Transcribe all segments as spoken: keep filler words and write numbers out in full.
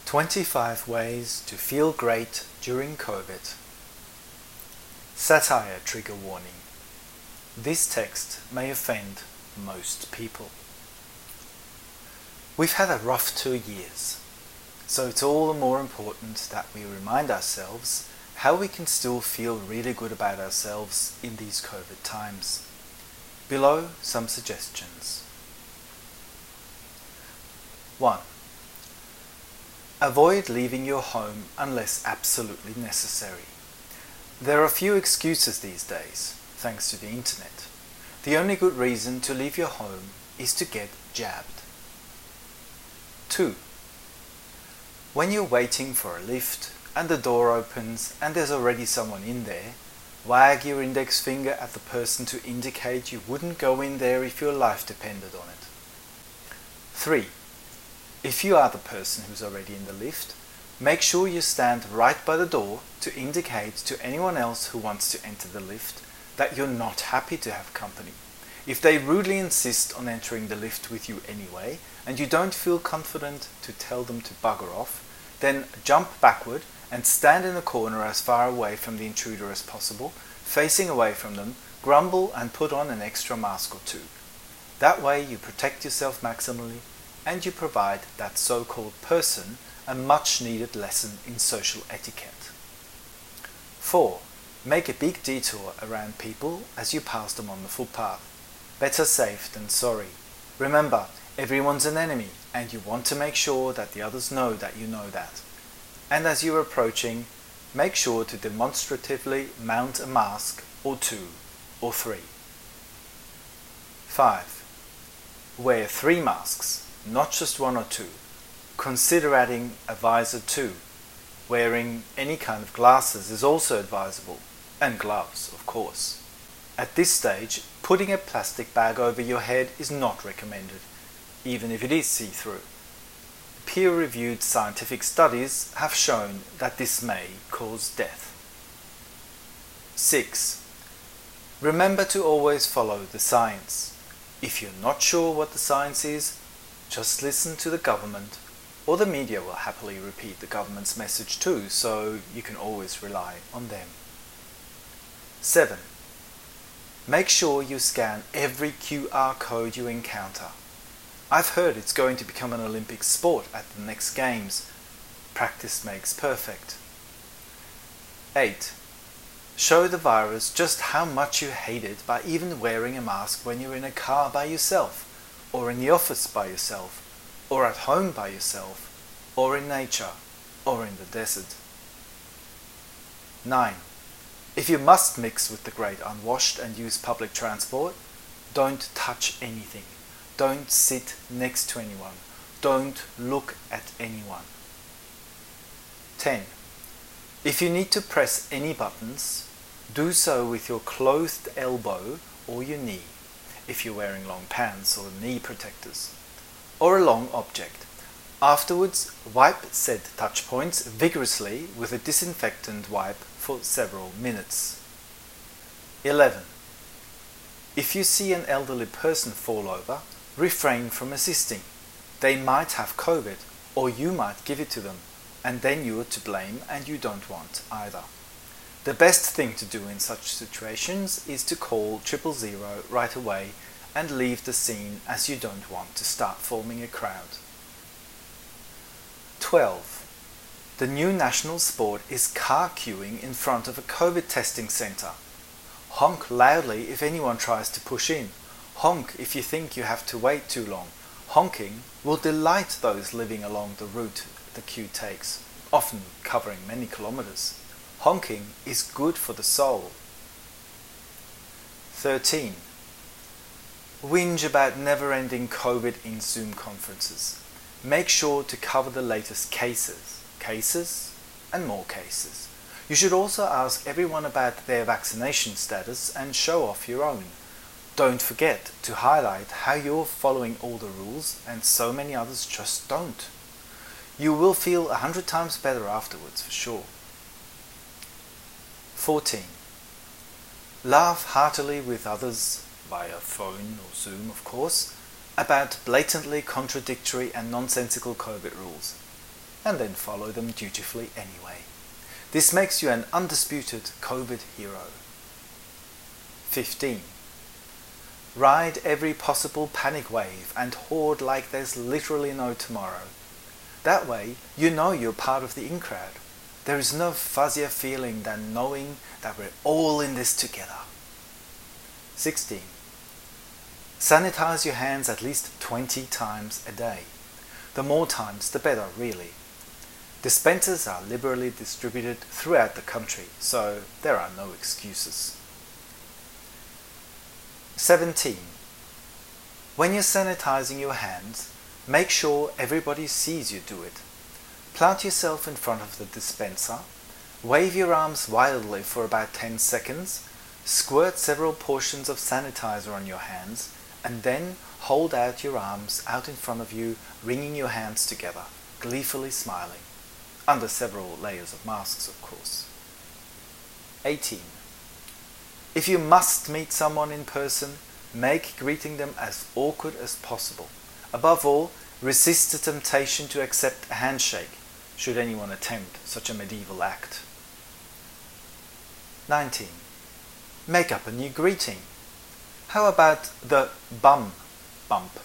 twenty-five Ways to Feel Great During COVID. Satire trigger warning. This text may offend most people. We've had a rough two years, so it's all the more important that we remind ourselves how we can still feel really good about ourselves in these COVID times. Below, some suggestions. one. Avoid leaving your home unless absolutely necessary. There are few excuses these days, thanks to the internet. The only good reason to leave your home is to get jabbed. two. When you're waiting for a lift and the door opens and there's already someone in there, wag your index finger at the person to indicate you wouldn't go in there if your life depended on it. three. If you are the person who's already in the lift, make sure you stand right by the door to indicate to anyone else who wants to enter the lift that you're not happy to have company. If they rudely insist on entering the lift with you anyway, and you don't feel confident to tell them to bugger off, then jump backward and stand in a corner as far away from the intruder as possible, facing away from them, grumble and put on an extra mask or two. That way you protect yourself maximally, and you provide that so-called person a much-needed lesson in social etiquette. four. Make a big detour around people as you pass them on the footpath. Better safe than sorry. Remember, everyone's an enemy, and you want to make sure that the others know that you know that. And as you're approaching, make sure to demonstratively mount a mask or two or three. five. Wear three masks. Not just one or two. Consider adding a visor too. Wearing any kind of glasses is also advisable, and gloves, of course. At this stage, putting a plastic bag over your head is not recommended, even if it is see-through. Peer-reviewed scientific studies have shown that this may cause death. six. Remember to always follow the science. If you're not sure what the science is, just listen to the government, or the media will happily repeat the government's message too, so you can always rely on them. seven. Make sure you scan every Q R code you encounter. I've heard it's going to become an Olympic sport at the next games. Practice makes perfect. eight. Show the virus just how much you hate it by even wearing a mask when you're in a car by yourself, or in the office by yourself, or at home by yourself, or in nature, or in the desert. nine. If you must mix with the great unwashed and use public transport, don't touch anything. Don't sit next to anyone. Don't look at anyone. ten. If you need to press any buttons, do so with your clothed elbow or your knee, if you're wearing long pants or knee protectors, or a long object. Afterwards, wipe said touch points vigorously with a disinfectant wipe for several minutes. eleven. If you see an elderly person fall over, refrain from assisting. They might have COVID, or you might give it to them, and then you are to blame and you don't want either. The best thing to do in such situations is to call triple zero right away and leave the scene, as you don't want to start forming a crowd. twelve. The new national sport is car queuing in front of a COVID testing centre. Honk loudly if anyone tries to push in. Honk if you think you have to wait too long. Honking will delight those living along the route the queue takes, often covering many kilometres. Honking is good for the soul. thirteen. Whinge about never-ending COVID in Zoom conferences. Make sure to cover the latest cases, cases and more cases. You should also ask everyone about their vaccination status and show off your own. Don't forget to highlight how you're following all the rules and so many others just don't. You will feel a hundred times better afterwards for sure. fourteen. Laugh heartily with others, via phone or Zoom of course, about blatantly contradictory and nonsensical COVID rules. and then follow them dutifully anyway. This makes you an undisputed COVID hero. fifteen. Ride every possible panic wave and hoard like there's literally no tomorrow. That way, you know you're part of the in crowd. There is no fuzzier feeling than knowing that we're all in this together. sixteen. Sanitize your hands at least twenty times a day. The more times, the better, really. Dispensers are liberally distributed throughout the country, so there are no excuses. seventeen. When you're sanitizing your hands, make sure everybody sees you do it. Plant yourself in front of the dispenser, wave your arms wildly for about ten seconds, squirt several portions of sanitizer on your hands, and then hold out your arms out in front of you, wringing your hands together, gleefully smiling. Under several layers of masks, of course. eighteen. If you must meet someone in person, make greeting them as awkward as possible. Above all, resist the temptation to accept a handshake, should anyone attempt such a medieval act. nineteen. Make up a new greeting. How about the bum bump?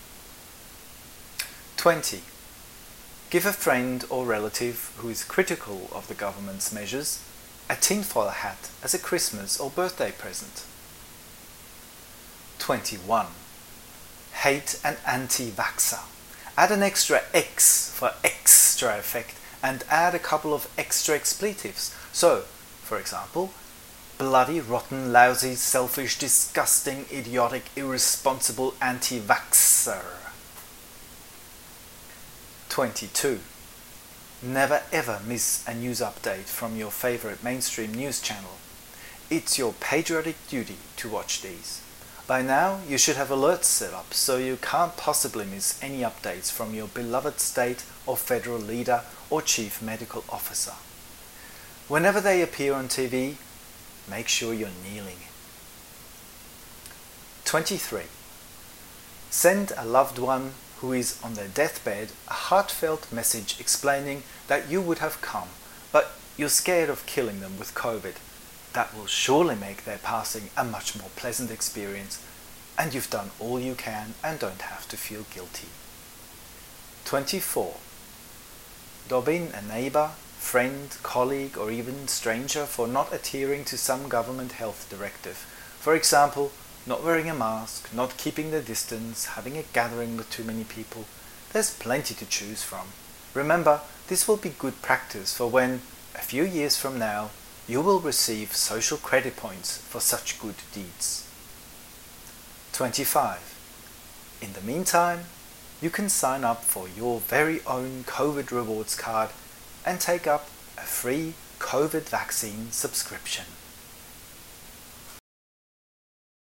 twenty. Give a friend or relative who is critical of the government's measures a tinfoil hat as a Christmas or birthday present. twenty-one. Hate an anti-vaxxer. Add an extra X for extra effect and add a couple of extra expletives. So, for example, bloody, rotten, lousy, selfish, disgusting, idiotic, irresponsible anti-vaxxer. twenty-two. Never ever miss a news update from your favorite mainstream news channel. It's your patriotic duty to watch these. By now, you should have alerts set up so you can't possibly miss any updates from your beloved state or federal leader or chief medical officer. Whenever they appear on T V, make sure you're kneeling. twenty-three. Send a loved one who is on their deathbed a heartfelt message explaining that you would have come, but you're scared of killing them with COVID. That will surely make their passing a much more pleasant experience, and you've done all you can and don't have to feel guilty. twenty-four. Dob in a neighbour, friend, colleague or even stranger for not adhering to some government health directive. For example, not wearing a mask, not keeping the distance, having a gathering with too many people. There's plenty to choose from. Remember, this will be good practice for when, a few years from now, you will receive social credit points for such good deeds. twenty-five. In the meantime, you can sign up for your very own COVID rewards card and take up a free COVID vaccine subscription.